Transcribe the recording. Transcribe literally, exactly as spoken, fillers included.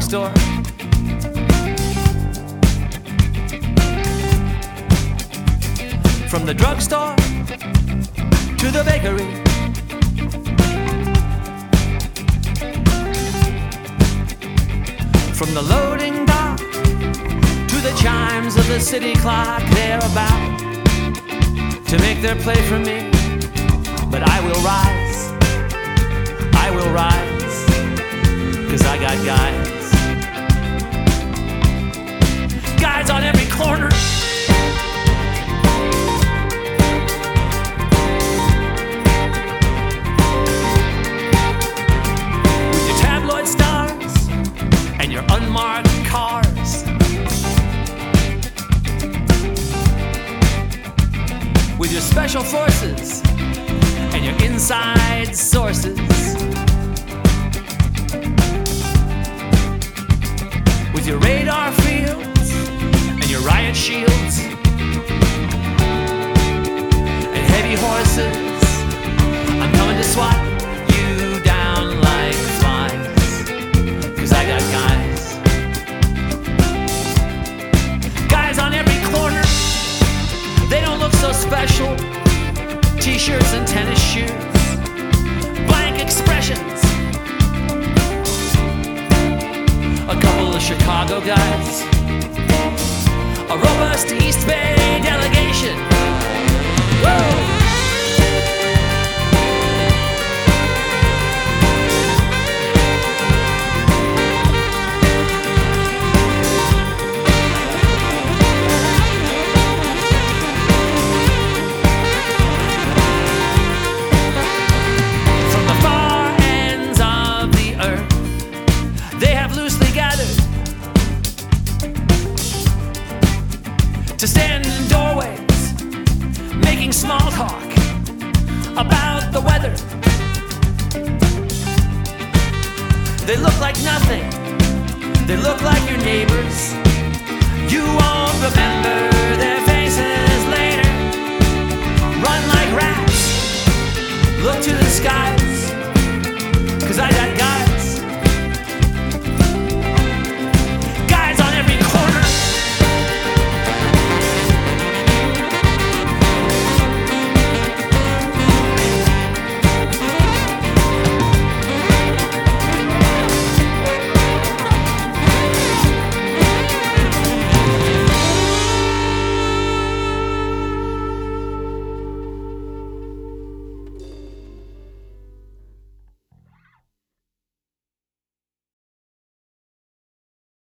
drugstore. From the drugstore to the bakery, from the loading dock to the chimes of the city clock, they're about to make their play for me. But I will rise, I will rise, 'cause I got guys. Guys on every corner, with your tabloid stars and your unmarked cars, with your special forces and your inside sources, with your radar fields and your riot shields and heavy horses. I'm coming to swat you down like flies, 'cause I got guys. Guys on every corner, they don't look so special. T-shirts and tennis shoes, blank expressions. A couple of Chicago guys, a robust East Bay delegation. Woo! To stand in doorways, making small talk about the weather. They look like nothing. They look like your neighbors.